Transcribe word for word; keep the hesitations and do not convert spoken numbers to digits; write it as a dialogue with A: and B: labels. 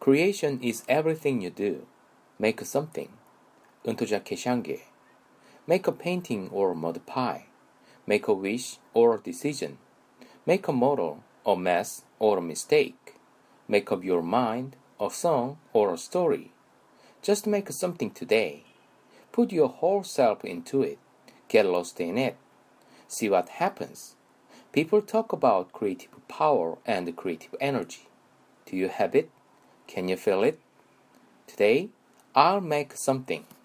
A: Creation is everything you do. Make something. 은토자 계샹게. Make a painting or a mud pie. Make a wish or a decision. Make a model, a mess, or a mistake. Make up your mind, a song, or a story. Just make something today. Put your whole self into it. Get lost in it. See what happens. People talk about creative power and creative energy. Do you have it? Can you feel it? Today, I'll make something.